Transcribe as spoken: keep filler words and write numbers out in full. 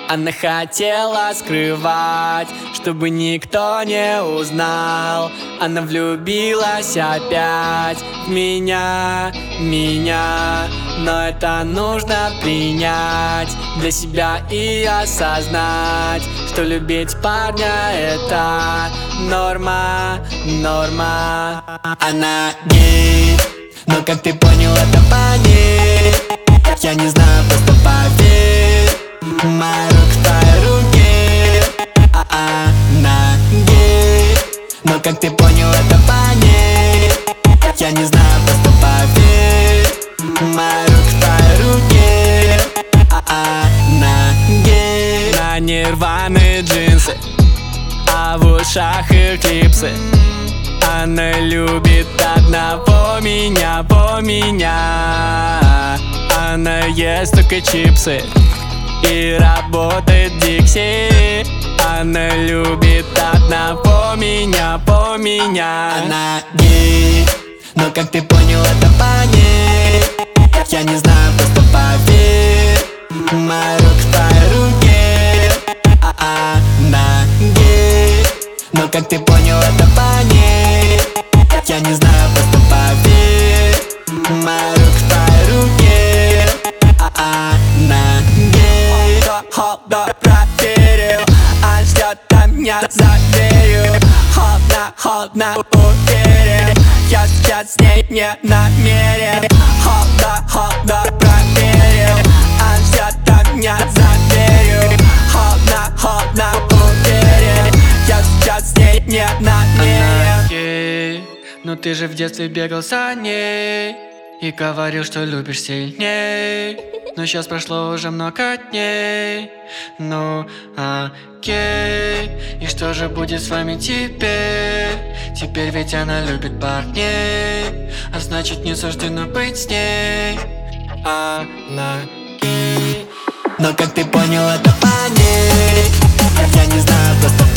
Она хотела скрывать, чтобы никто не узнал. Она влюбилась опять в меня, меня. Но это нужно принять для себя и осознать, что любить парня это норма, норма. Она гей, но как ты понял, это по ней. Я не знаю, просто поверь. Моя рука в твоей руке, а она гей. Но как ты понял, это по ней. Я не знаю, просто поверь. Моя рука в твоей руке, а она гей. На ней рваные джинсы, а в ушах и клипсы. Она любит одного меня, по меня. Она ест только чипсы и работает Дикси. Она любит одного меня, по меня. Она гей, но как ты понял, это по ней. Я не знаю, просто поверь. Моя рука в твоей руке, а она гей. Но как ты понял, это по ней. Я не знаю, просто поверь. Моя рука в твоей руке, а она гей. Холодно проверил, она ждет меня за дверью. Холодно, холодно уверен, я сейчас с ней не намерен. Холодно, холодно проверил, она ждет меня за дверью. Холодно, холодно уверен, я сейчас с ней не намерен. Гей, но ты же в детстве бегал за ней и говорил, что любишь сильней. Но сейчас прошло уже много дней. Ну, окей. И что же будет с вами теперь? Теперь ведь она любит парней, а значит не суждено быть с ней. Она гей. Но как ты понял, это по ней. Я не знаю, просто